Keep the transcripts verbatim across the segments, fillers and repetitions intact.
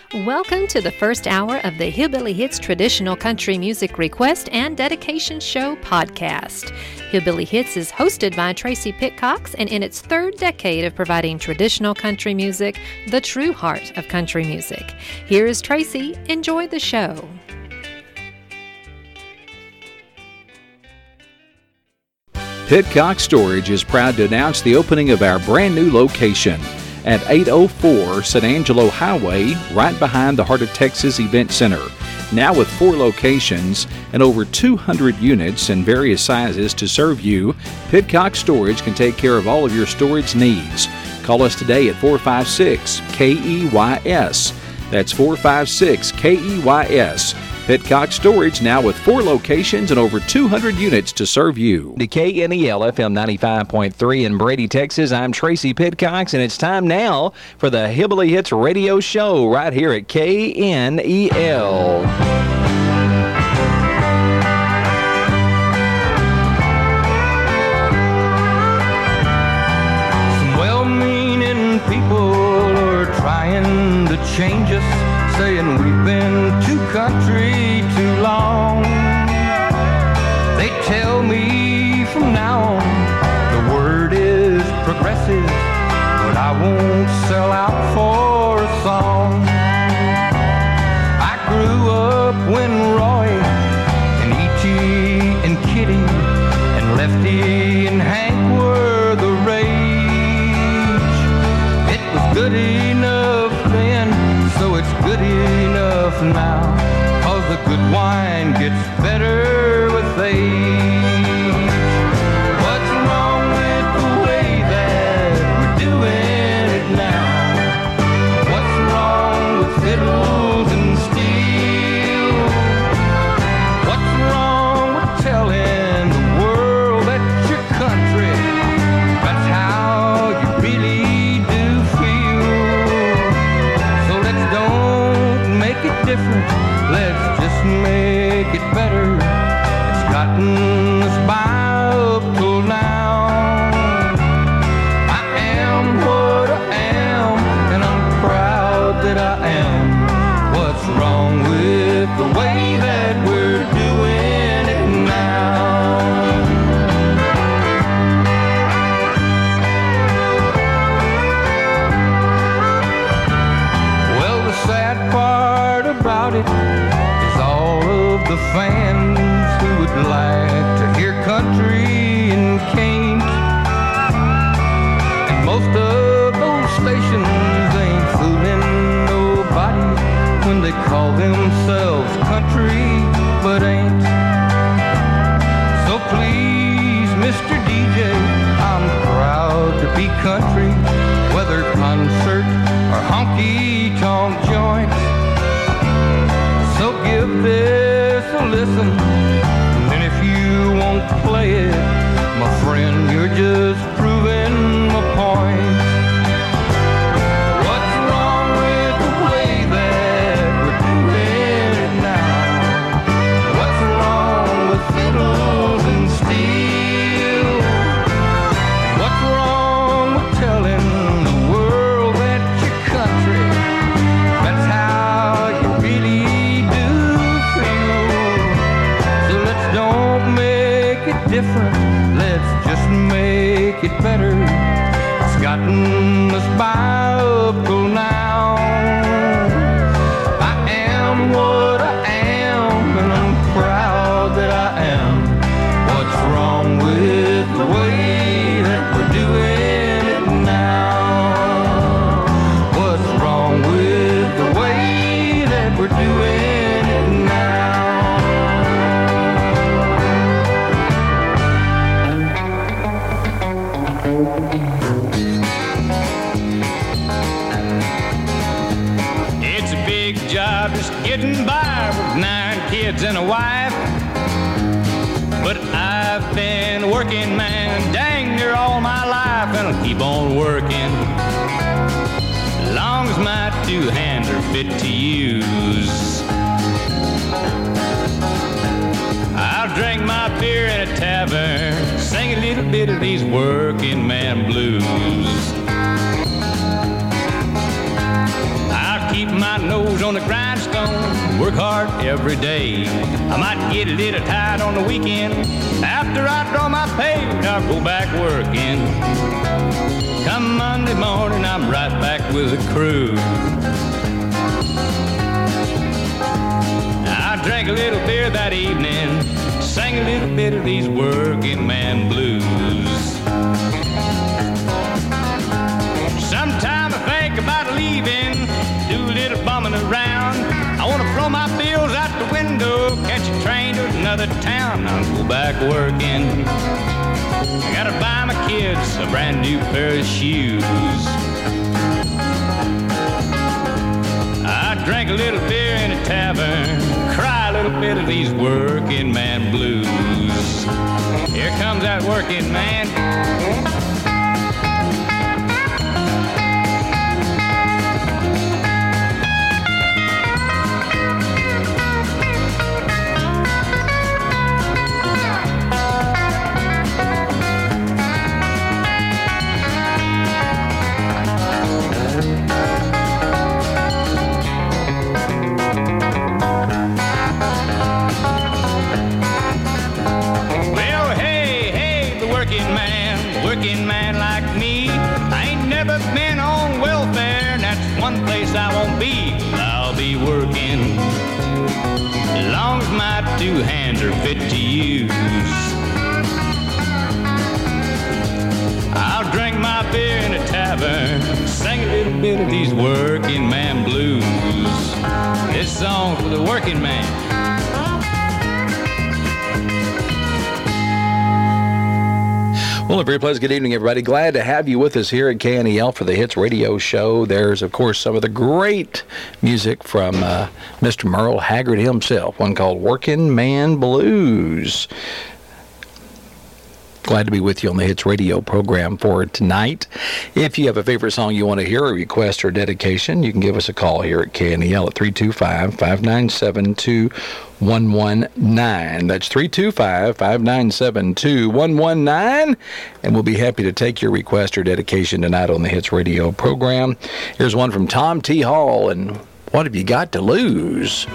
Welcome to the first hour of the Hillbilly Hits Traditional Country Music Request and Dedication Show podcast. Hillbilly Hits is hosted by Tracy Pitcox, and in its third decade of providing traditional country music, the true heart of country music. Here is Tracy. Enjoy the show. Pitcox Storage is proud to announce the opening of our brand new location at eight oh four San Angelo Highway, right behind the Heart of Texas Event Center. Now with four locations and over two hundred units in various sizes to serve you, Pitcox Storage can take care of all of your storage needs. Call us today at four five six K E Y S. That's four five six K E Y S. Pitcox Storage, now with four locations and over two hundred units to serve you. To K N E L F M ninety-five point three in Brady, Texas, I'm Tracy Pitcox, and it's time now for the Hillbilly Hits radio show right here at K N E L. Some well-meaning people are trying to change us, saying we've been too country too long. They tell me from now on the word is progressive, but I won't sell out for a song. I grew up when Roy and E T and Kitty and Lefty and Hank were the rage. It was good enough then, so it's good enough now, 'cause the good wine gets better with age. What's wrong with the way that we're doing it now? What's wrong with fiddles and steel? What's wrong with telling the world that your country, that's how you really do feel? So let's don't make it different, let's just make it better. It's gotten us by up till now. I am what I am, and I'm proud that I am. What's wrong with the way that we're doing it now? Well, the sad part about it is all of the fans who would like to hear country and can't. And most of those stations ain't fooling nobody when they call themselves country but ain't. So please, Mister D J, I'm proud to be country, whether concert or honky-tonk joints. So give this a listen, and then if you won't play it, my friend, you're just proving my point. What's wrong with the way that we're doing it now? What's wrong with fiddles and steel? What's wrong with telling the world that your country, that's how you really do feel? So let's don't make it different, let's just make it better. It's gotten us by up till now. I am what I am, and I'm proud that I am. What's wrong with the way that we're doing it now? What's wrong with the way that we're doing it now? It's a big job just getting by with nine kids and a wife. But I've been working, man, dang near all my life, and I'll keep on working long as my two hands are fit to use. I'll drink my beer in a tavern, sing a little bit of these working man blues. I'll keep my nose on the grindstone, work hard every day. I might get a little tired on the weekend. After I draw my pay, I'll go back working. Come Monday morning, I'm right back with the crew. I drank a little beer that evening, sang a little bit of these working man blues. Sometime I think about leaving, do a little bumming around. I want to throw my bills out the window, catch a train to another town. I'll go back working. I gotta buy my kids a brand new pair of shoes. I drank a little beer in a tavern, cry a little bit of these working man blues. Here comes that working man. Working man like me, I ain't never been on welfare, and that's one place I won't be. I'll be working as long as my two hands are fit to use. I'll drink my beer in a tavern, sing a little bit of these working man blues. This song's for the working man. Well, a very pleasant good evening, everybody. Glad to have you with us here at K N E L for the Hits Radio Show. There's, of course, some of the great music from uh, Mister Merle Haggard himself, one called Working Man Blues. Glad to be with you on the Hits Radio program for tonight. If you have a favorite song you want to hear, a request or dedication, you can give us a call here at K N E L at three two five, five nine seven, two one one nine. That's three two five, five nine seven, two one one nine. And we'll be happy to take your request or dedication tonight on the Hits Radio program. Here's one from Tom T. Hall, and What Have You Got to Lose?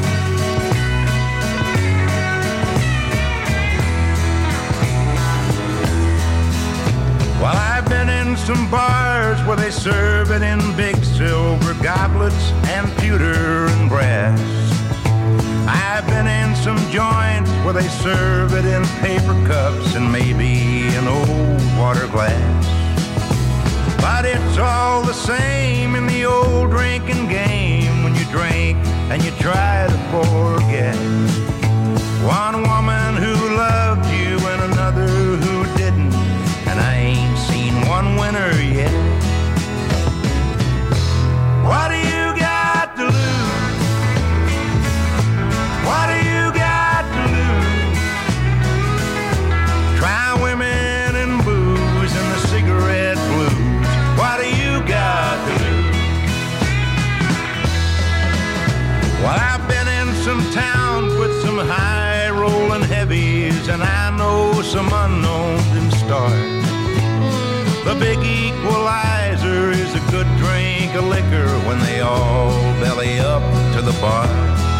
Well, I've been in some bars where they serve it in big silver goblets and pewter and brass. I've been in some joints where they serve it in paper cups and maybe an old water glass. But it's all the same in the old drinking game when you drink and you try to forget. One woman who loved you and another who didn't, and I ain't seen one winner yet. What do you got to lose? What do you got to lose? Try women and booze and the cigarette blues. What do you got to lose? Well, I've been in some towns with some high rolling heavies, and I know some unknowns in stars. The big equalizer is a good drink of liquor when they all belly up to the bar.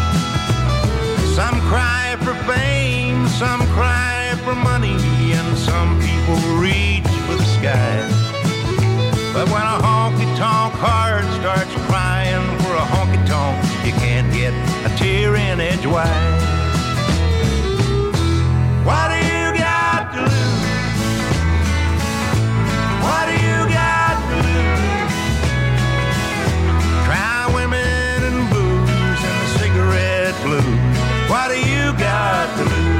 Some cry for fame, some cry for money, and some people reach for the sky. But when a honky-tonk heart starts crying for a honky-tonk, you can't get a tear in edgewise. What do you got to lose? What do you got to lose? Try women and booze and the cigarette blues. What do you got to lose?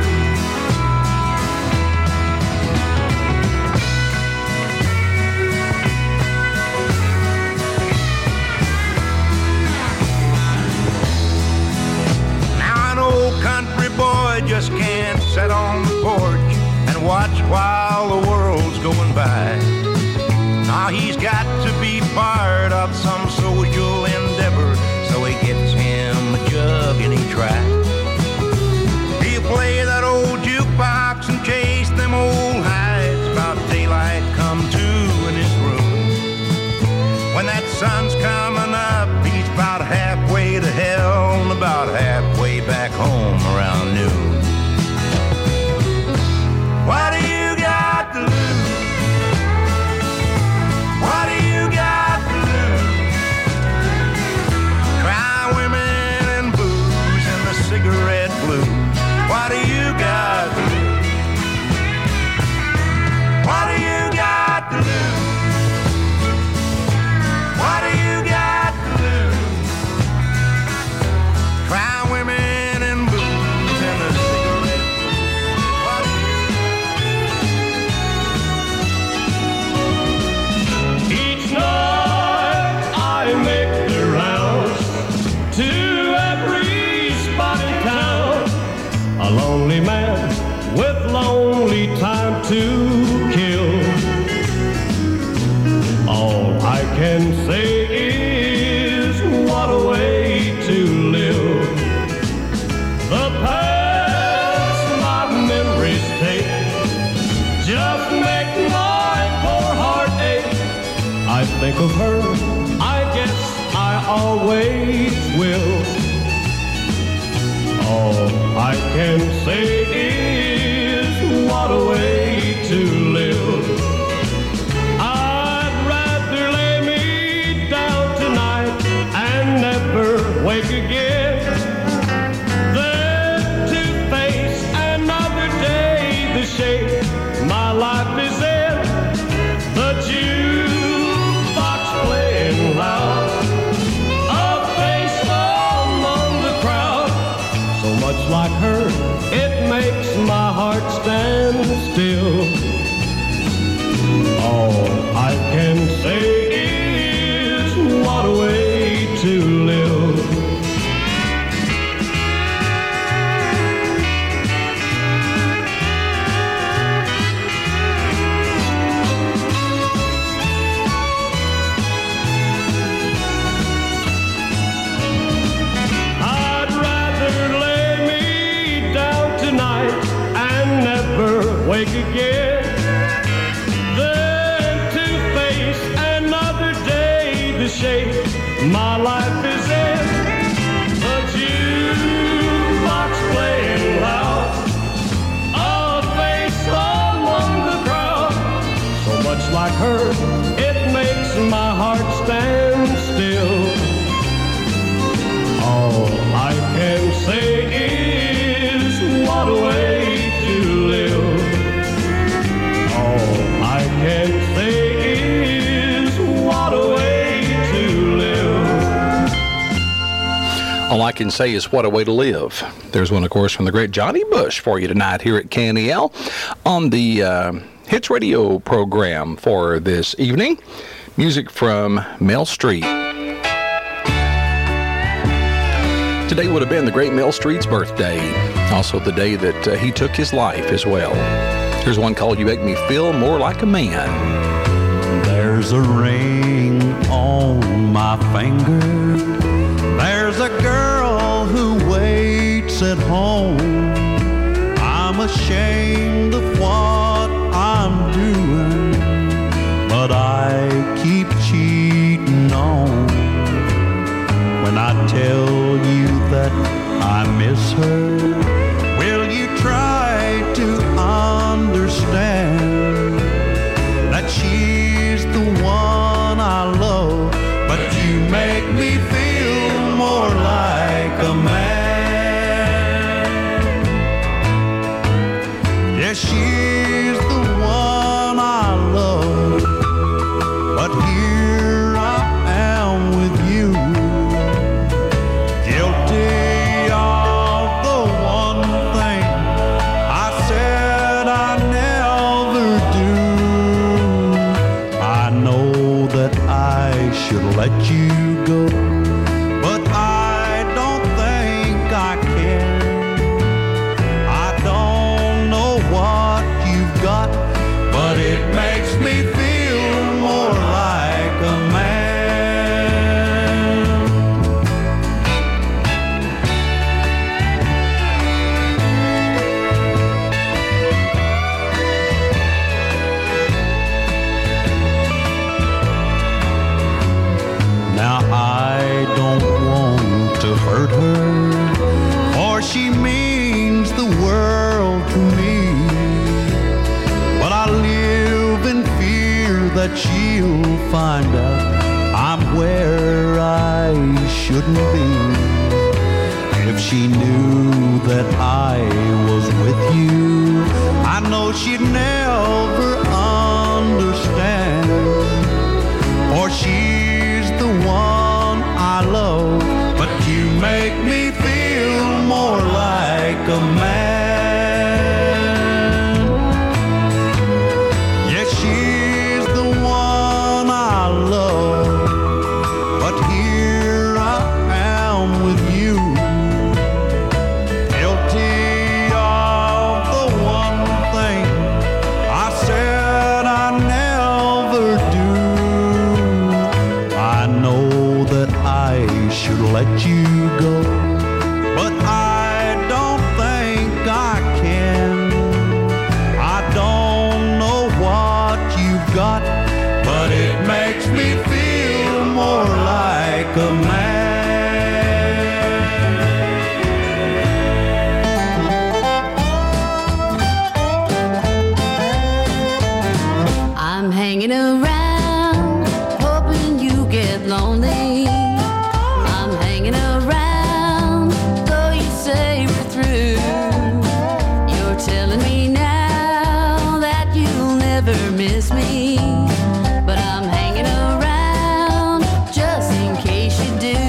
Now an old country boy just can't sit on the porch and watch while the world's going by. Now he's got to be part of some social endeavor, so he gets him a jug and he tries. He'll play that old jukebox and chase them old highs about daylight come to in his room. When that sun's coming up, he's about halfway about halfway back home around noon. What do you got to lose? What do you got to lose? Cry women and booze and the cigarette blues. What do you got to lose? What do you got to lose? What do you got to lose? Cry women and booze and the cigarette blues. What do you... Each night I make the rounds to every spot in town. A lonely man with lonely time to kill. All I can say is what a way to live. The past my memories take just make my poor heart ache. I think of her, I guess I always will. All I can say is what a way to live. I'd rather lay me down tonight and never wake again than to face another day the shape my life is in. The jukebox playing loud, a face among the crowd. So much like her, it makes my heart stand still. All I can say is what a way to live. I'd rather lay me down tonight and never wake again than to face another day the shape my life is in. The jukebox playing loud, a face among the crowd. So much like her, it makes my heart stand still. All I can say is what a way to live. All I can say is what a way to live. All I can say is what a way to live. There's one, of course, from the great Johnny Bush for you tonight here at K N E L on the uh, Hits Radio program for this evening. Music from Mel Street. Today would have been the great Mel Street's birthday. Also the day that uh, he took his life as well. Here's one called You Make Me Feel More Like a Man. There's a ring on my finger. There's a girl who waits at home. I'm ashamed of what I'm doing, but I keep cheating on. When I tell you that I miss her, will you try to understand that she's the one I love, but you make me feel more like a man. Yeah, she's the one I love, but here I am with you, guilty of the one thing I said I never do. I know that I should let you go, but I don't think I can. I don't know what you've got, but it makes me feel more like a man. Now I don't want to hurt her, she'll find out I'm where I shouldn't be. If she knew that I was with you, I know she'd never understand. Or she's the one I love, but you make me feel more like a man. Yes, she's the one I love, but here I am with you, guilty of the one thing I said I never do. I know that I should let you go, but I don't think I can. I don't know what you've got, but it makes me feel more like a man. I'm hanging around, hoping you get lonely. I'm hanging around, though you say we're through. You're telling me now that you'll never miss me, but I'm hanging around just in case you do.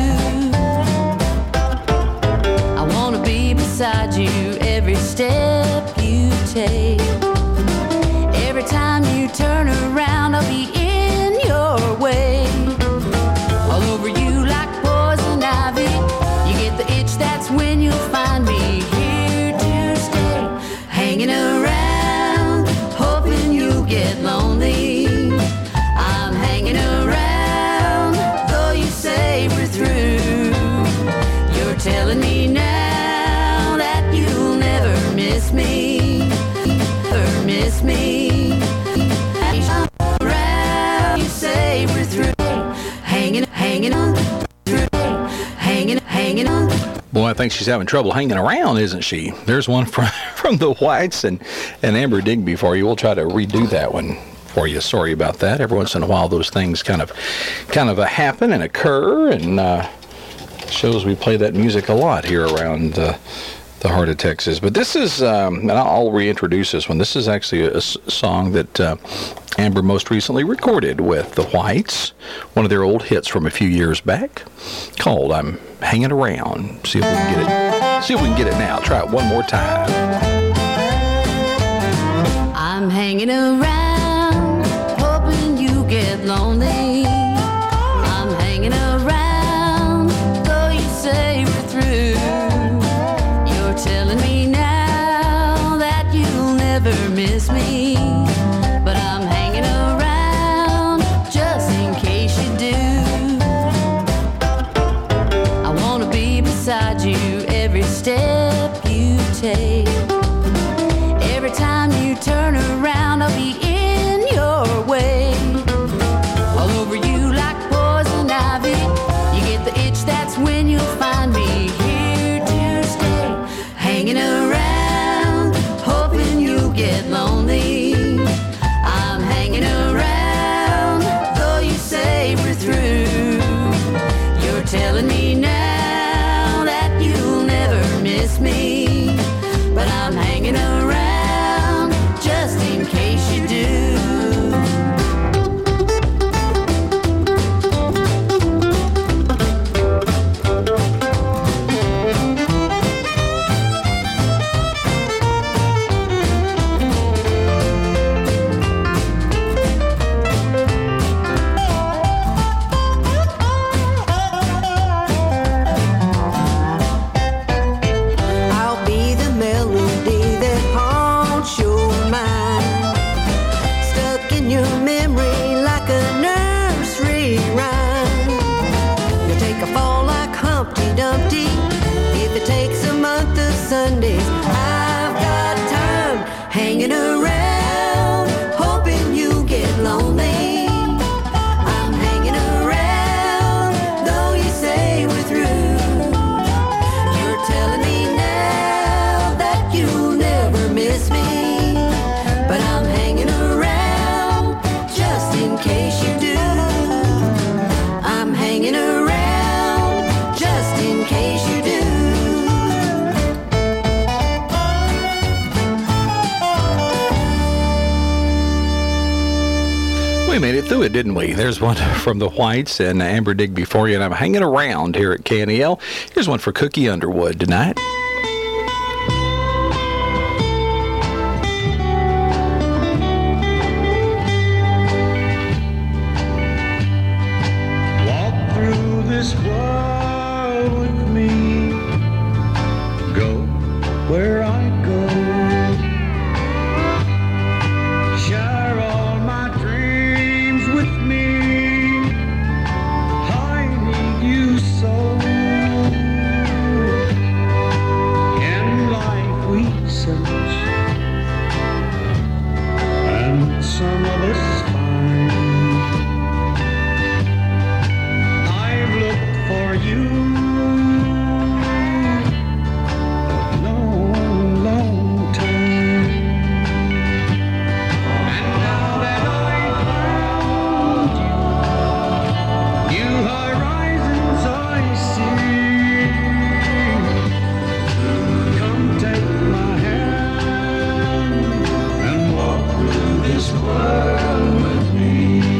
I wanna be beside you every step you take. Every time you turn around, I'll be in your way. All over you like poison ivy. You get the itch, that's when you'll find me here to stay. Hanging around, hoping you get lonely. I'm hanging around, though you say we're through. You're telling me now that you'll never miss me, or miss me. Around, you say we're through. Hanging, hanging on, through. Hanging, hanging on. Boy, I think she's having trouble hanging around, isn't she? There's one from, from the Whites and, and Amber Digby for you. We'll try to redo that one for you. Sorry about that. Every once in a while, those things kind of kind of uh, happen and occur, and uh, shows we play that music a lot here around uh, the heart of Texas. But this is, um, and I'll reintroduce this one. This is actually a, a song that uh, Amber most recently recorded with the Whites, one of their old hits from a few years back, called "I'm Hanging Around." See if we can get it. See if we can get it now. Try it one more time. I'm hanging around, hoping you get lonely. I'm hanging around, though you say we're through. You're telling me now that you'll never miss me, but I'm hanging around just in case you do. I wanna be beside you every step you take. Every time you turn around, I'll be in your way. All over you like poison ivy. You get the itch, that's when you'll find me here to stay. Hanging around, hoping you get lonely. I'm hanging around, though you say we're through. You're telling me now that you'll never miss me, but I'm hanging around just in case you do. I'll be the melody that haunts your mind, stuck in your memory like a nursery rhyme. You'll take a fall like Humpty Dumpty if it takes a month of Sundays. I've got time hanging around, hoping you get lonely. I'm hanging around, though you say we're through. You're telling me now that you'll never miss me, but I'm hanging around just in case. We made it through it, didn't we? There's one from the Whites and Amber Digby for you, and I'm hanging around here at K N E L. Here's one for Cookie Underwood tonight. Walk through this world with me, go where I go. Some of us find I've looked for you a long, long time, and now that I've found you, new horizons I see. Come take my hand and walk through this world with me.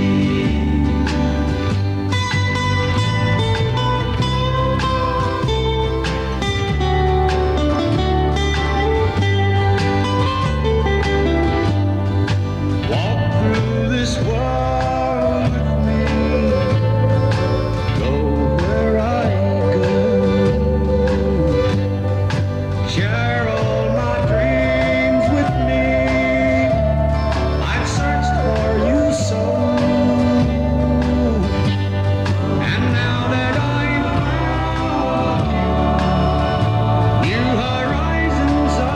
Walk through this world with me. Go where I go. Share all my dreams with me. I've searched for you so, and now that I've found you, new horizons I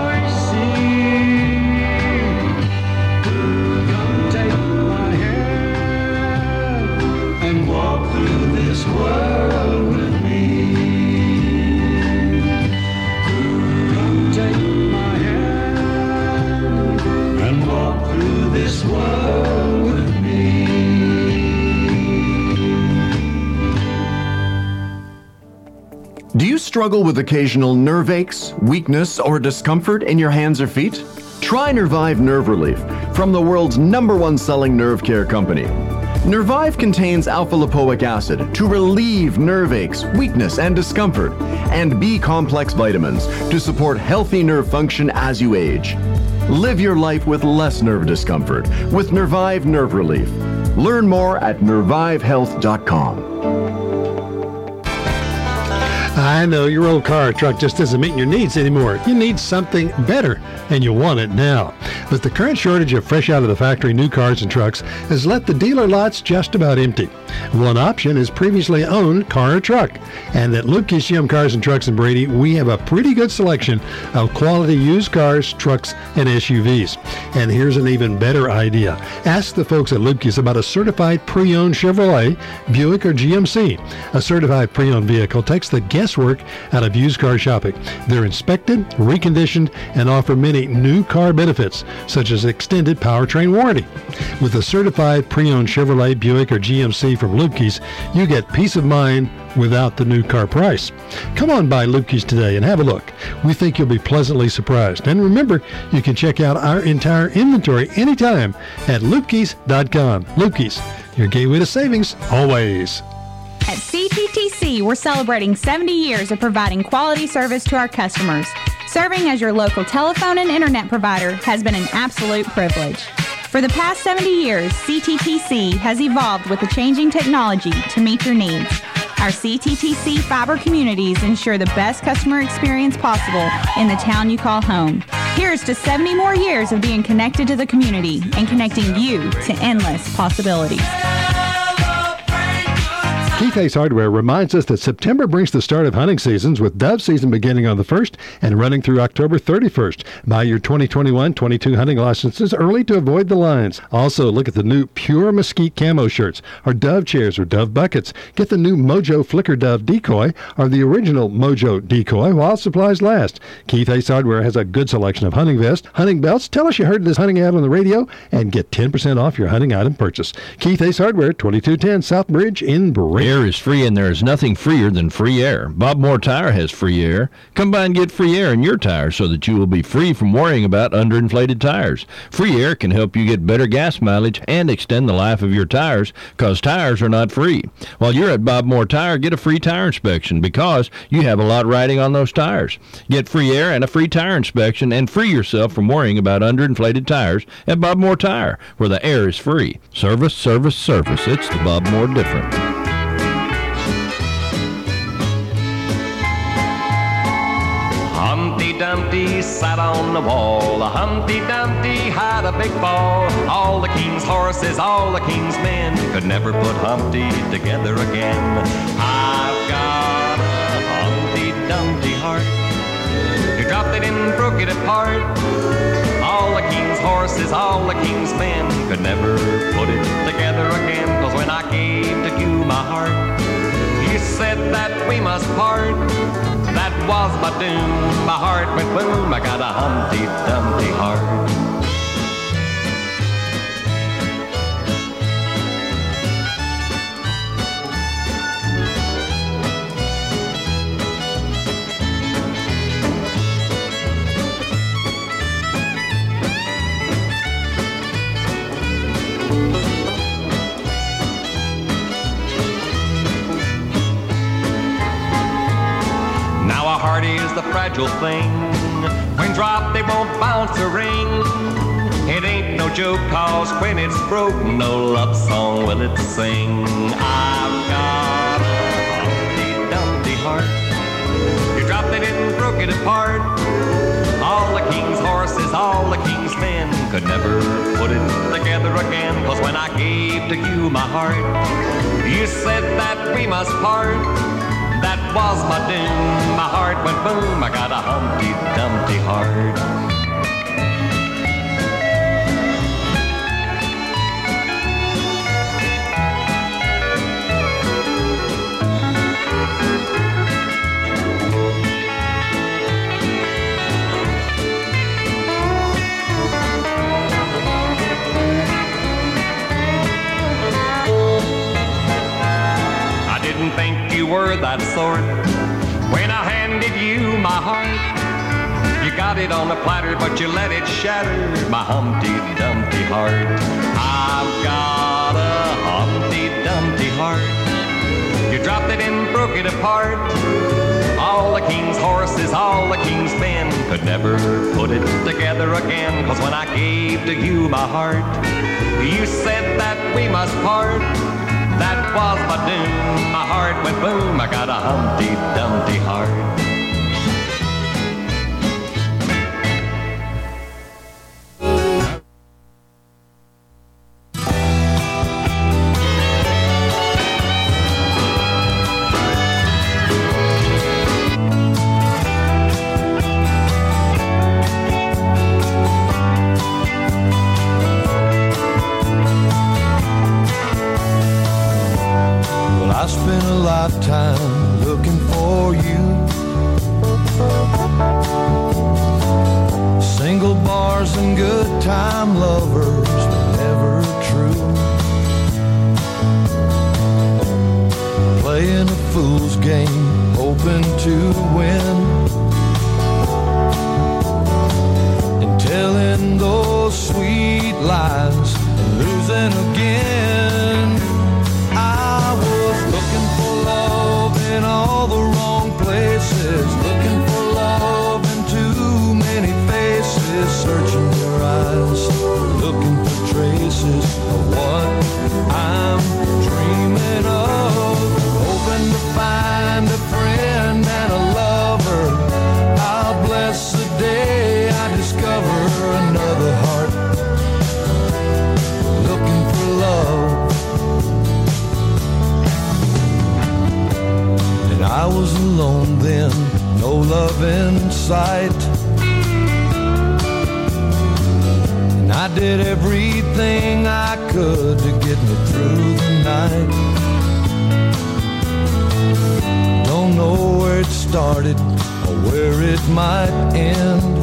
see. Come take my hand and walk through this world with me. Come take my hand and walk through this world with me. Do you struggle with occasional nerve aches, weakness, or discomfort in your hands or feet? Try Nervive Nerve Relief from the world's number one selling nerve care company. Nervive contains alpha-lipoic acid to relieve nerve aches, weakness, and discomfort, and B-complex vitamins to support healthy nerve function as you age. Live your life with less nerve discomfort with Nervive Nerve Relief. Learn more at nervive health dot com. I know your old car or truck just isn't meeting your needs anymore. You need something better, and you want it now. But the current shortage of fresh out of the factory new cars and trucks has left the dealer lots just about empty. One option is previously owned car or truck. And at Lukey's G M Cars and Trucks in Brady, we have a pretty good selection of quality used cars, trucks, and S U Vs. And here's an even better idea. Ask the folks at Lukey's about a certified pre-owned Chevrolet, Buick, or G M C. A certified pre-owned vehicle takes the guesswork out of used car shopping. They're inspected, reconditioned, and offer many new car benefits, such as extended powertrain warranty. With a certified pre-owned Chevrolet, Buick, or G M C from Lukey's, you get peace of mind without the new car price. Come on by Lukey's today and have a look. We think you'll be pleasantly surprised. And remember, you can check out our entire inventory anytime at Lukey's dot com. Lukey's, your gateway to savings, always. At C T T C, we're celebrating seventy years of providing quality service to our customers. Serving as your local telephone and internet provider has been an absolute privilege. For the past seventy years, C T T C has evolved with the changing technology to meet your needs. Our C T T C fiber communities ensure the best customer experience possible in the town you call home. Here's to seventy more years of being connected to the community and connecting you to endless possibilities. Keith Ace Hardware reminds us that September brings the start of hunting seasons, with dove season beginning on the first and running through October thirty-first. Buy your twenty twenty-one twenty-two hunting licenses early to avoid the lines. Also, look at the new Pure Mesquite camo shirts, or dove chairs, or dove buckets. Get the new Mojo Flicker Dove decoy, or the original Mojo decoy, while supplies last. Keith Ace Hardware has a good selection of hunting vests, hunting belts. Tell us you heard this hunting ad on the radio and get ten percent off your hunting item purchase. Keith Ace Hardware, twenty-two ten South Bridge in Brady. air is free, and there is nothing freer than free air. Bob Moore Tire has free air. Come by and get free air in your tires so that you will be free from worrying about underinflated tires. Free air can help you get better gas mileage and extend the life of your tires, because tires are not free. While you're at Bob Moore Tire, get a free tire inspection, because you have a lot riding on those tires. Get free air and a free tire inspection and free yourself from worrying about underinflated tires at Bob Moore Tire, where the air is free. Service, service, service. It's the Bob Moore different. Humpty Dumpty sat on the wall. Humpty Dumpty had a big fall. All the king's horses, all the king's men could never put Humpty together again. I've got a Humpty Dumpty heart. You dropped it and broke it apart. All the king's horses, all the king's men could never put it together again. 'Cause when I gave to you my heart, you said that we must part. That was my doom. My heart went boom. I got a Humpty Dumpty heart. Heart is the fragile thing. When dropped, they won't bounce a ring. It ain't no joke, 'cause when it's broke, no love song will it sing. I've got a Humpty Dumpty heart. You dropped it and broke it apart. All the king's horses, all the king's men could never put it together again. 'Cause when I gave to you my heart, you said that we must part. That was my doom. My heart went boom. I got a Humpty Dumpty heart. Think you were that sort when I handed you my heart. You got it on a platter, but you let it shatter my Humpty Dumpty heart. I've got a Humpty Dumpty heart. You dropped it and broke it apart. All the king's horses, all the king's men could never put it together again. 'Cause when I gave to you my heart, you said that we must part. That was my doom. My heart went boom. I got a Humpty Dumpty heart. I spent a lifetime looking for you. Single bars and good time lovers were never true. Playing a fool's game, hoping to win, and telling those sweet lies and losing again. I was looking for love in all the wrong places, looking for love in too many faces, searching your eyes, looking for traces of what I'm dreaming of, hoping to find a friend and a lover. I'll bless the day I discover another heart looking for love. I was alone then, no love in sight, and I did everything I could to get me through the night. Don't know where it started or where it might end.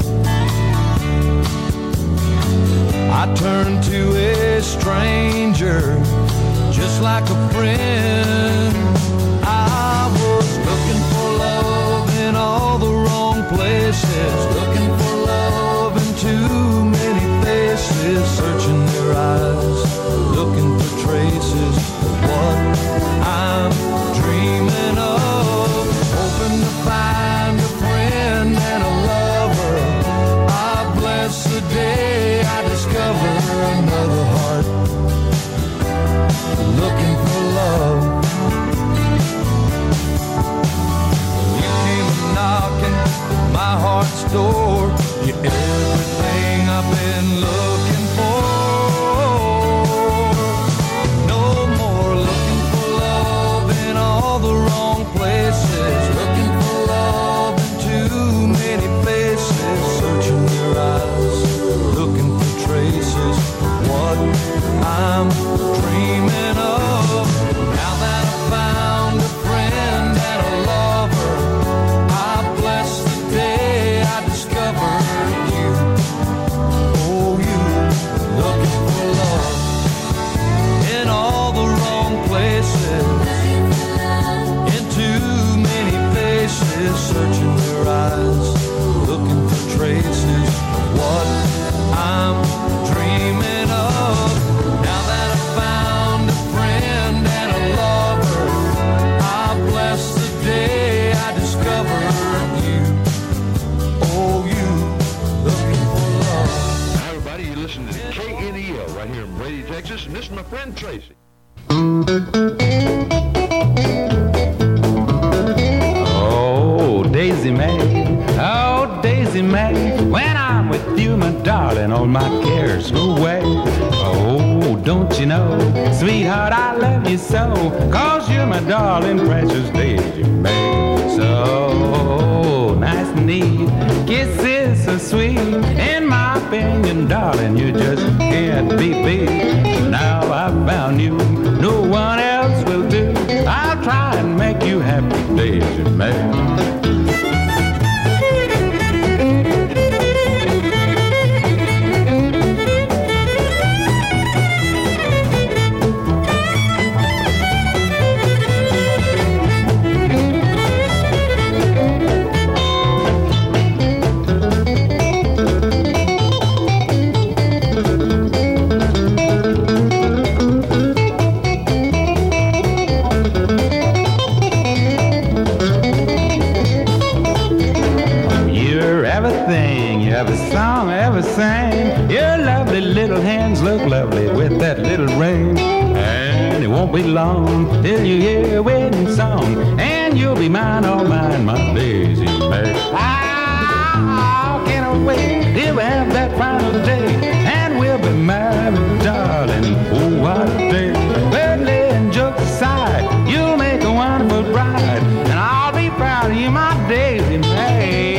I turned to a stranger just like a friend. places, looking for love in too many faces, searching their eyes, looking for traces of what I'm dreaming of, hoping to find a friend and a lover. I bless the day I discover another heart looking for love. You came knocking my heart's door. You're everything I've been looking for. No more looking for love in all the wrong places, looking for love in too many faces, searching your eyes, looking for traces of what I'm dreaming of. Now that I found a friend and a lover, I bless the day I discovered you. Oh, you looking for love in all the wrong places, in too many faces, searching your eyes, looking for traces of what I'm dreaming of. Now that I found a friend and a lover, I bless the day I discovered you. Oh, you looking for love. Hi, everybody. You listen to K N E L right here in Brady, Texas, and this is my friend Tracy. Oh, Daisy May, oh, Daisy May, when I'm with you, my darling, all my cares go away. Oh, don't you know, sweetheart, I love you so, 'cause you're my darling, precious Daisy May. So nice and neat, kisses so sweet, in my opinion, darling, you just can't be beat. Now I found you, no one else will do. I'll try and make you happy, Daisy May. Every song I ever sang, your lovely little hands look lovely with that little ring. And it won't be long till you hear a wedding song, and you'll be mine, all mine, my Daisy May. I can't wait till we have that final day, and we'll be married, darling. Oh, what a day! But laying jokes aside, you'll make a wonderful bride, and I'll be proud of you, my Daisy May.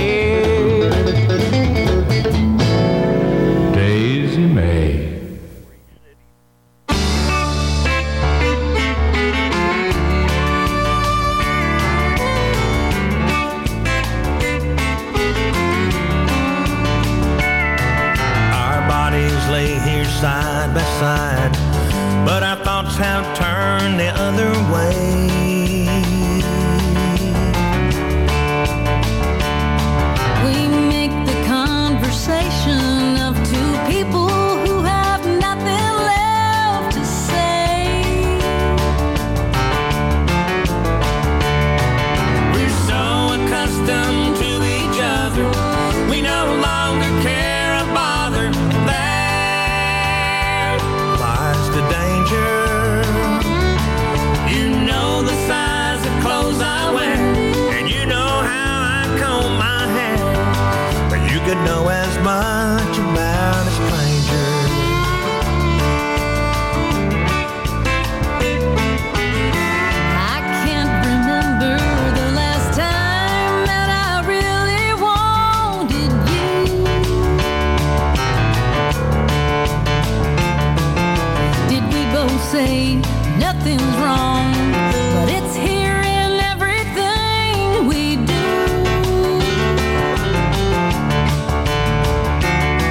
Side by side, but our thoughts have turned the other way. We make the conversation of two people who have nothing left to say. We're so accustomed to each other, we no longer care a bother. The danger, you know the size of clothes I wear, and you know how I comb my hair, but you could know as much about a stranger. I can't remember the last time that I really wanted you. Did we both say nothing's wrong, but it's here in everything we do?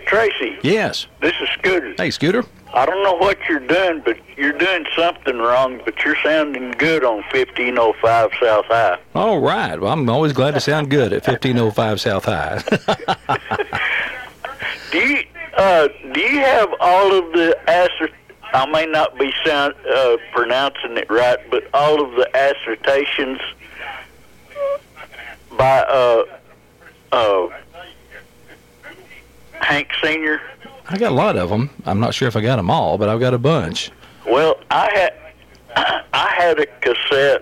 Tracy. Yes. This is Scooter. Hey, Scooter. I don't know what you're doing, but you're doing something wrong, but you're sounding good on fifteen oh five South High. All right. Well, I'm always glad to sound good at fifteen oh five South High. do you uh, do you have all of the assert? I may not be sound uh, pronouncing it right, but all of the assertions by uh, uh, Hank Senior? I got a lot of them. I'm not sure if I got them all, but I've got a bunch. Well, I had I had a cassette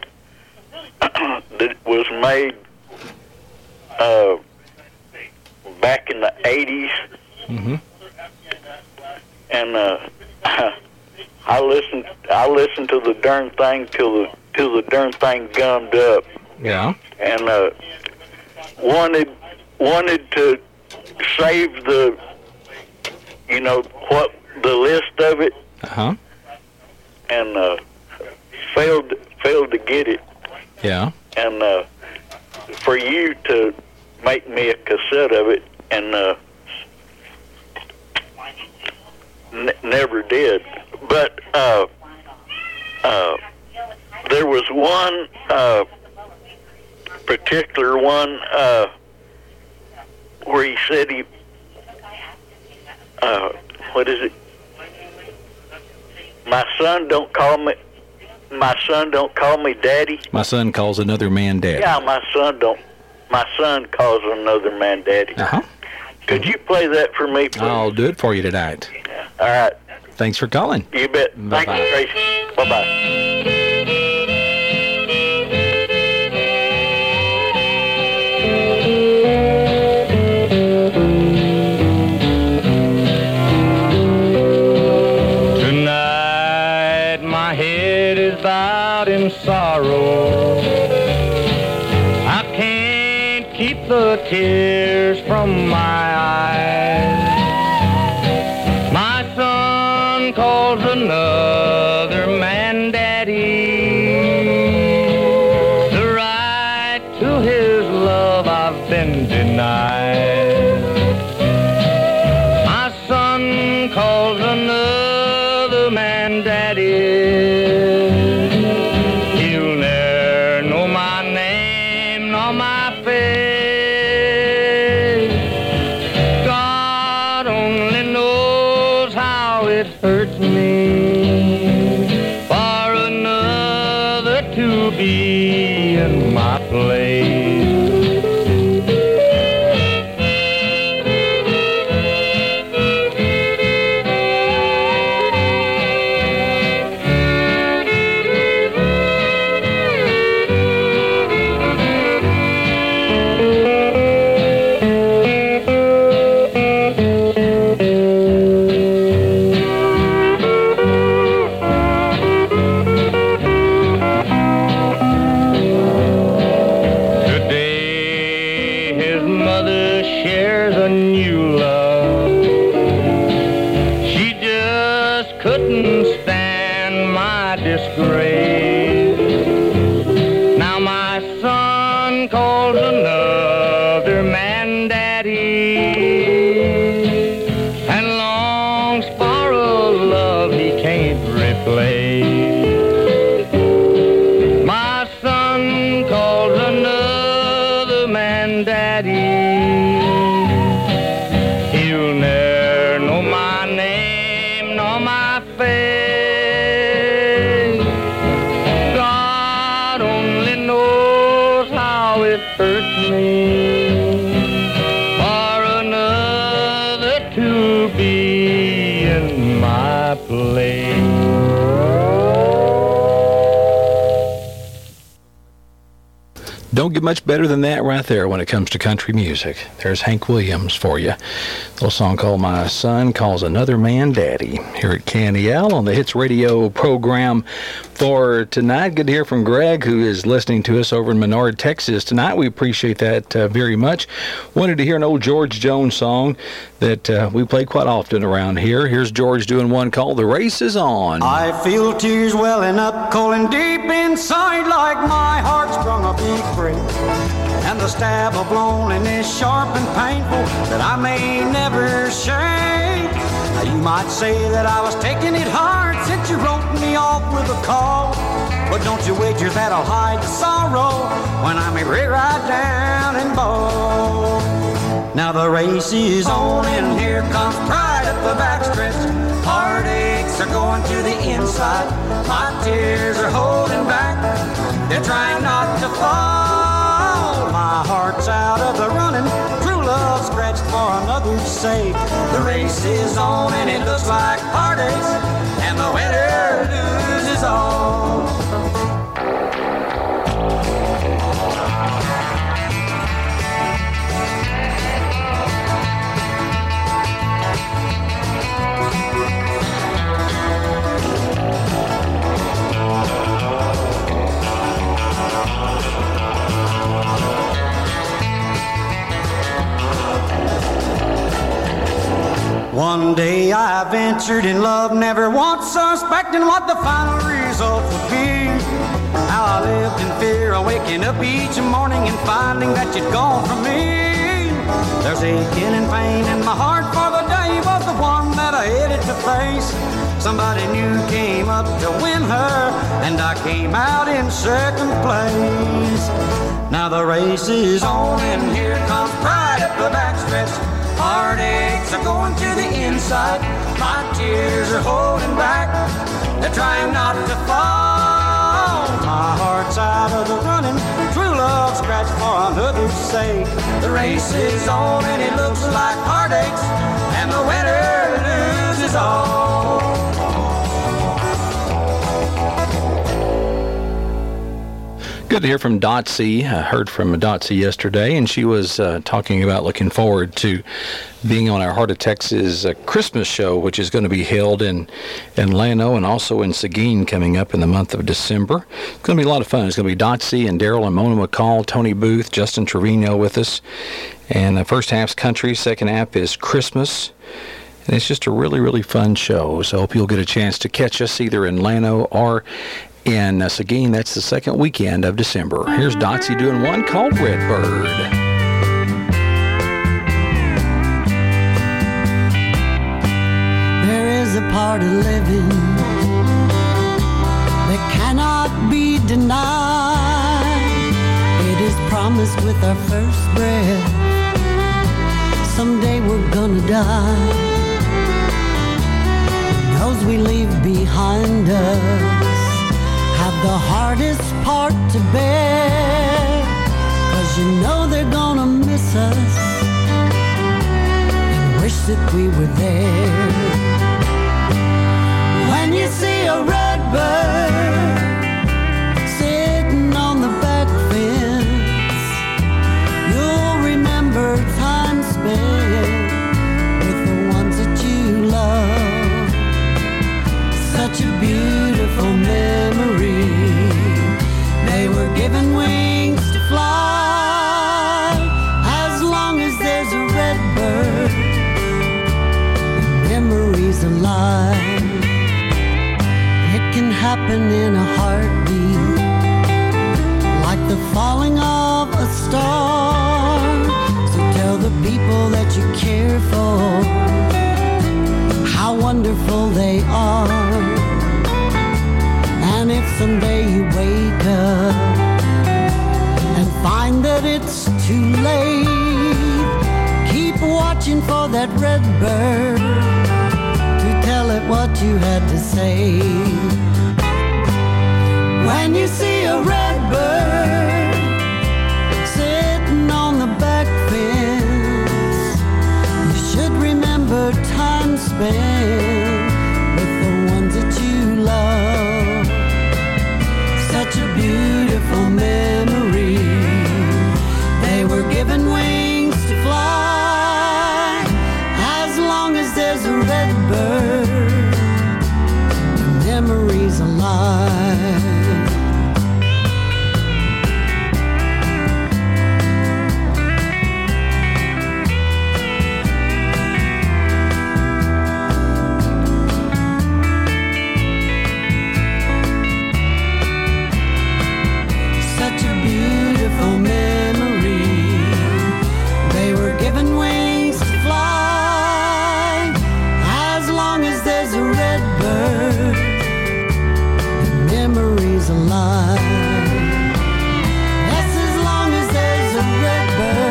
that was made uh, back in the eighties, mm-hmm. and uh, I listened. I listened to the darn thing till the till the darn thing gummed up. Yeah. And uh, wanted wanted to save the. You know what the list of it, uh-huh. and uh, failed failed to get it. Yeah. And uh, for you to make me a cassette of it, and uh, n- never did. But uh, uh, there was one uh, particular one uh, where he said he. Uh, what is it? My son don't call me. My son don't call me daddy. My son calls another man daddy. Yeah, my son don't. My son calls another man daddy. Uh huh. Could you play that for me, please? I'll do it for you tonight. All right. Thanks for calling. You bet. Bye-bye. Thank you, Tracy. Bye bye. Sorrow, I can't keep the tears from my eyes. My son calls another man daddy. The right to his love I've been denied. My son calls another man daddy. Hurts me for another to be in my place. Don't get much better than that right there when it comes to country music. There's Hank Williams for you. A little song called My Son Calls Another Man Daddy here at K N E L on the Hits Radio program for tonight. Good to hear from Greg, who is listening to us over in Menard, Texas tonight. We appreciate that uh, very much. Wanted to hear an old George Jones song that uh, we play quite often around here. Here's George doing one called The Race Is On. I feel tears welling up, calling deep inside like my heart's sprung a big break, and the stab of loneliness sharp and painful that I may never shake. Now you might say that I was taking it hard since you wrote me off with a call, but don't you wager that I'll hide the sorrow when I'm right down and bald. Now the race is on and here comes pride up the backstretch. Heartaches are going to the inside, my tears are holding back, they're trying not to fall. My heart's out of the running, true love scratched for another's sake. The race is on and it looks like heartaches, and the winner loses all. One day I ventured in love, never once suspecting what the final result would be. How I lived in fear of waking up each morning and finding that you'd gone from me. There's aching and pain in my heart, for the day was the one that I headed to face. Somebody new came up to win her, and I came out in second place. Now the race is on and here comes pride up the backstretch. Heartaches are going to the inside, my tears are holding back, they're trying not to fall. My heart's out of the running, true love scratched for another's sake. The race is on and it looks like heartaches, and the winner loses all. Good to hear from Dotsie. I heard from Dotsie yesterday, and she was uh, talking about looking forward to being on our Heart of Texas uh, Christmas show, which is going to be held in, in Llano and also in Seguin coming up in the month of December. It's going to be a lot of fun. It's going to be Dotsie and Daryl and Mona McCall, Tony Booth, Justin Trevino with us. And the first half's country, second half is Christmas. And it's just a really, really fun show. So I hope you'll get a chance to catch us either in Llano or in uh, Seguin. That's the second weekend of December. Here's Dotsie doing one called Redbird. There is a part of living that cannot be denied. It is promised with our first breath, someday we're gonna die. Those we leave behind us have the hardest part to bear, 'cause you know they're gonna miss us and wish that we were there. When you see a red bird sitting on the back fence, you'll remember time spent with the ones that you love. Such a beautiful memory. They were given wings to fly. As long as there's a red bird, the memory's alive. It can happen in a heartbeat, like the falling of a star. So tell the people that you care for how wonderful they are. And if someday you wake up and find that it's too late, keep watching for that red bird to tell it what you had to say. When you see a red bird sitting on the back fence, you should remember time spent with the ones that you love. Such a beautiful memory. They were given wings to fly. As long as there's a red bird, the memory's alive. faithful memory. They were given wings to fly. As long as there's a red bird, the memory's alive. Yes, as long as there's a red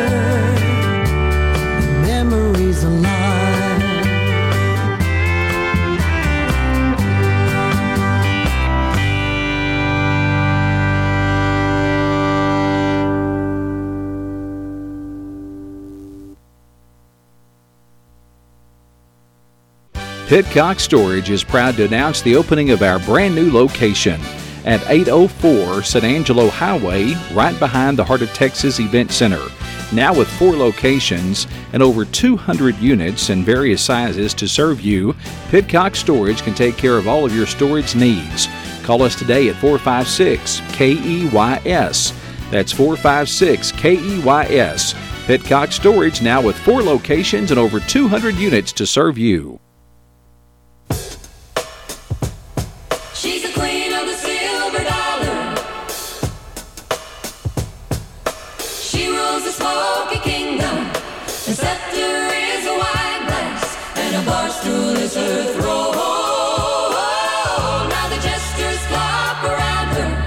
bird, the memory's alive. Pitcock Storage is proud to announce the opening of our brand new location at eight oh four San Angelo Highway, right behind the Heart of Texas Event Center. Now with four locations and over two hundred units in various sizes to serve you, Pitcock Storage can take care of all of your storage needs. Call us today at four five six K E Y S. That's four five six K E Y S. Pitcock Storage now with four locations and over two hundred units to serve you. She's the queen of the silver dollar. She rules the smoky kingdom. The scepter is a wine glass, and a bar stool is her throne. Now the jesters flock around her,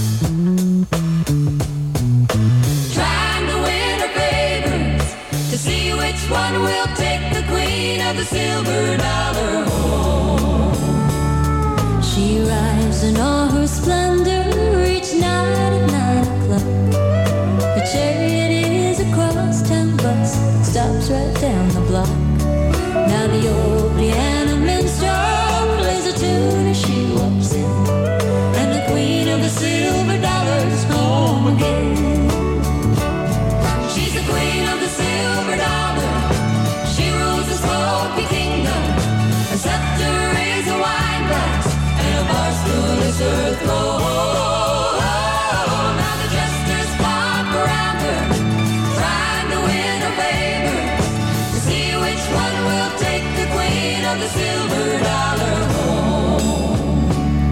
trying to win her favors, to see which one will take the queen of the silver dollar home. She rides in all her splendor each night at nine o'clock. Her chariot is a crosstown bus, stops right down the block. Now the old piano minstrel plays a tune as she walks in, and the queen of the silver dollar's home again. She's the queen of the silver dollar. She rules the smoky kingdom. Her scepter is a wine glass, and a bar stool is her throne. Now the jesters flock around her, trying to win her favor, to see which one will take the queen of the silver dollar home.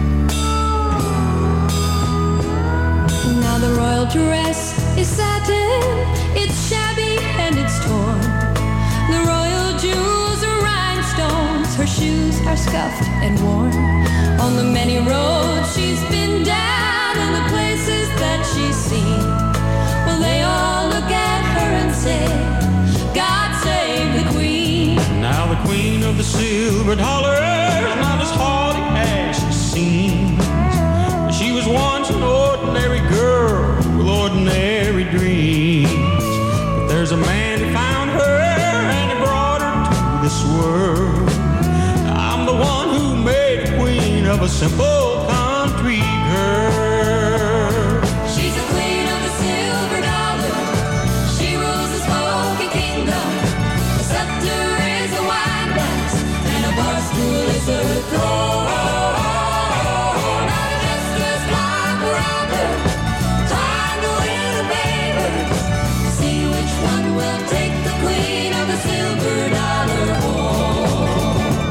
Now the royal dress is satin, it's shabby and it's torn. The royal jewels are rhinestones, her shoes are scuffed and worn. On the many roads she's been down, and the places that she's seen, well, they all look at her and say, God save the queen. Now the queen of the silver dollar is not as haughty as she seems. She was once an ordinary girl with ordinary dreams. But there's a man who found her and he brought her to this world. I'm the one who made a queen of a simple country girl. She's the queen of the silver dollar. She rules the smoky kingdom. The scepter is a wine glass, and a bar stool is her throne. Now the jesters flock around her, trying to win her favors, to see which one will take the queen of the silver dollar home.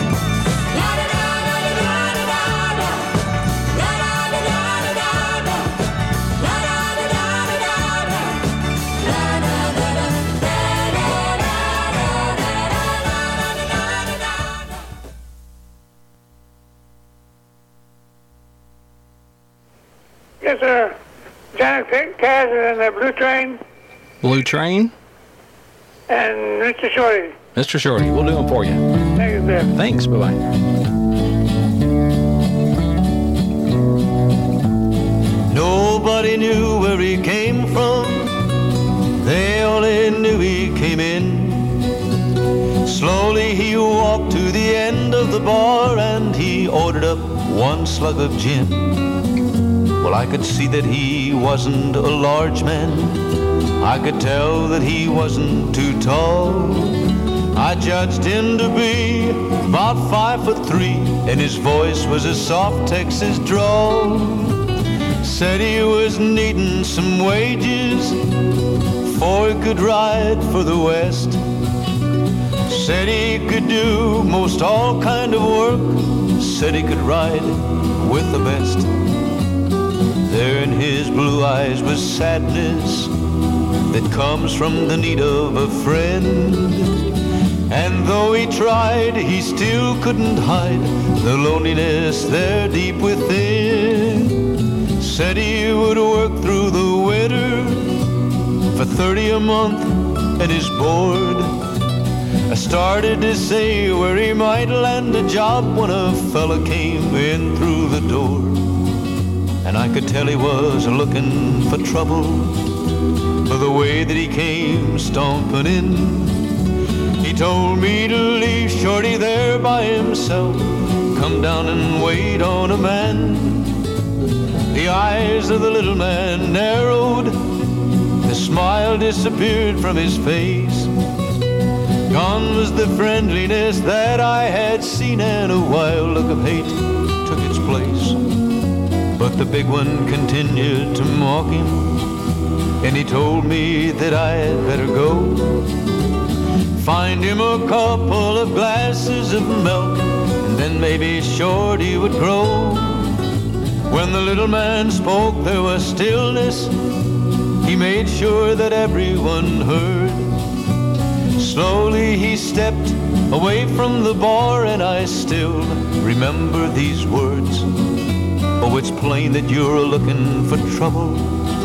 Yes, sir. Janet Cass and the Blue Train Blue Train? and Mister Shorty. Mister Shorty, we'll do them for you. Thank you, sir. Thanks, bye-bye. Nobody knew where he came from. They only knew he came in. Slowly he walked to the end of the bar and he ordered up one slug of gin. Well, I could see that he wasn't a large man. I could tell that he wasn't too tall. I judged him to be about five foot three, and his voice was a soft Texas drawl. Said he was needing some wages before he could ride for the West. Said he could do most all kind of work. Said he could ride with the best. There in his blue eyes was sadness that comes from the need of a friend. And though he tried, he still couldn't hide the loneliness there deep within. Said he would work through the winter for thirty a month and is bored. I started to say where he might land a job when a fella came in through the door. And I could tell he was looking for trouble for the way that he came stomping in. He told me to leave Shorty there by himself, come down and wait on a man. The eyes of the little man narrowed, the smile disappeared from his face. Gone was the friendliness that I had seen, and a wild look of hate took its place. But the big one continued to mock him, and he told me that I'd better go find him a couple of glasses of milk, and then maybe Shorty would grow. When the little man spoke, there was stillness. He made sure that everyone heard. Slowly he stepped away from the bar, and I still remember these words. Oh, it's plain that you're looking for trouble.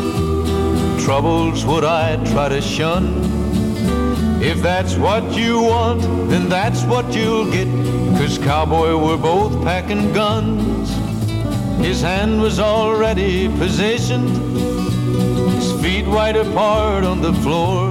Trouble's what I try to shun. If that's what you want, then that's what you'll get. 'Cause cowboy, we're both packing guns. His hand was already positioned, his feet wide apart on the floor.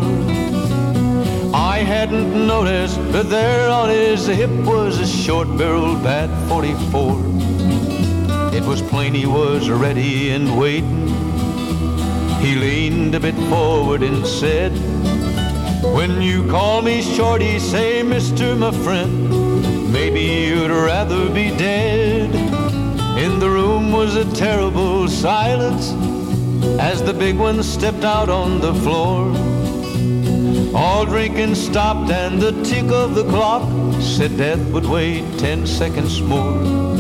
I hadn't noticed, but there on his hip was a short-barreled Bat forty-four. It was plain he was ready and waiting. He leaned a bit forward and said, when you call me Shorty, say, mister, my friend, maybe you'd rather be dead. In the room was a terrible silence as the big one stepped out on the floor. All drinking stopped, and the tick of the clock said death would wait ten seconds more.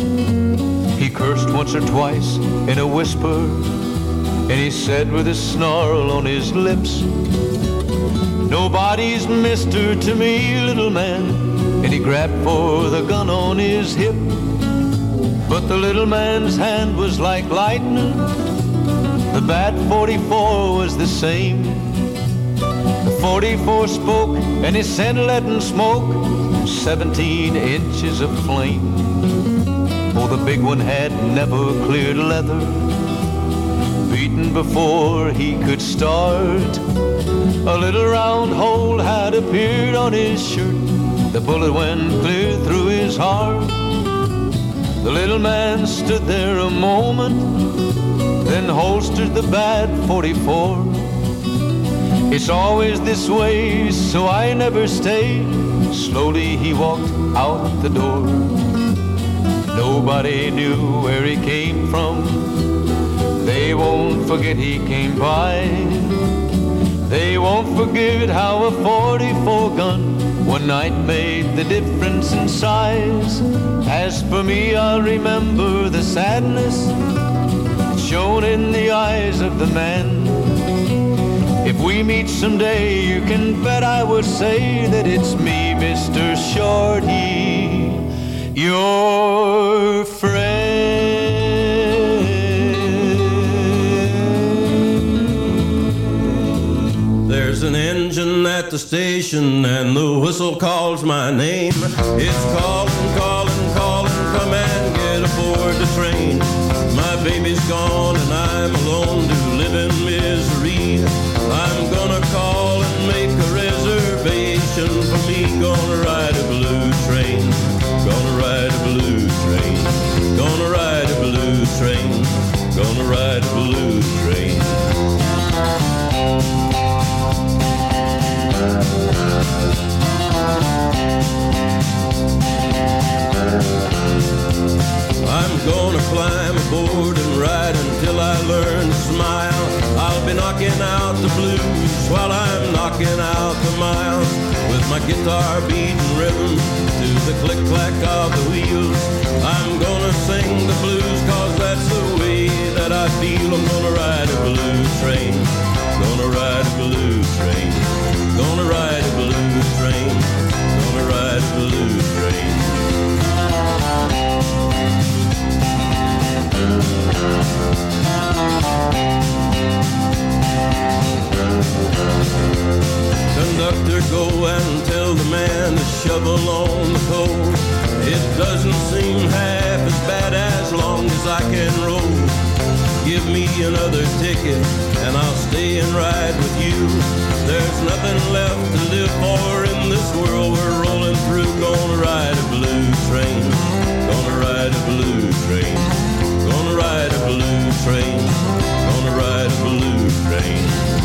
He cursed once or twice in a whisper, and he said with a snarl on his lips, nobody's mister to me, little man. And he grabbed for the gun on his hip, but the little man's hand was like lightning. The Bat forty-four was the same. The forty-four spoke, and he sent letting smoke seventeen inches of flame. Oh, the big one had never cleared leather, beaten before he could start. A little round hole had appeared on his shirt. The bullet went clear through his heart. The little man stood there a moment, then holstered the Bat forty-four. It's always this way, so I never stay. Slowly he walked out the door. Nobody knew where he came from. They won't forget he came by. They won't forget how a forty-four gun one night made the difference in size. As for me, I'll remember the sadness shown in the eyes of the man. If we meet someday, you can bet I would say that it's me, Mister Shorty, your friend. There's an engine at the station and the whistle calls my name. It's calling, calling, calling, come and get aboard the train. My baby's gone and I'm alone to live in misery. I'm gonna call and make a reservation for me. Gonna ride a blue train, gonna ride a blue train, gonna ride a blue train, gonna ride a blue train. I'm gonna climb aboard and ride until I learn to smile. I'll be knocking out the blues while I'm knocking out the miles, with my guitar beating rhythm to the click-clack of the wheels. I'm gonna sing the blues 'cause that's the way that I feel I'm gonna ride a blue train. Gonna ride a blue train. Gonna ride a blue train. Gonna ride a blue train. Conductor, go and tell the man to shovel on the coal. It doesn't seem half as bad as long as I can roll. Give me another ticket and I'll stay and ride with you. There's nothing left to live for in this world we're rolling through. Gonna ride a blue train. Gonna ride a blue train. Gonna ride a blue train. Gonna ride a blue train.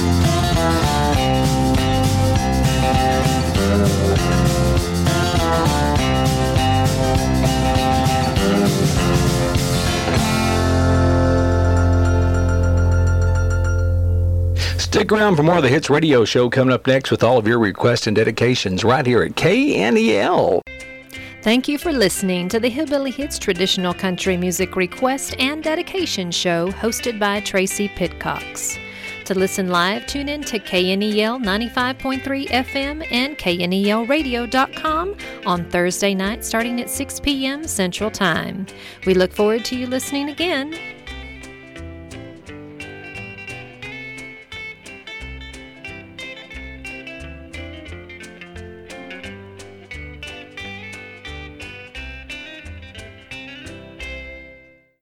Stick around for more of the Hits Radio Show coming up next with all of your requests and dedications right here at K N E L. Thank you for listening to the Hillbilly Hits Traditional Country Music Request and Dedication Show hosted by Tracy Pitcox. To listen live, tune in to K N E L ninety-five point three F M and K N E L radio dot com on Thursday night starting at six p.m. Central Time. We look forward to you listening again.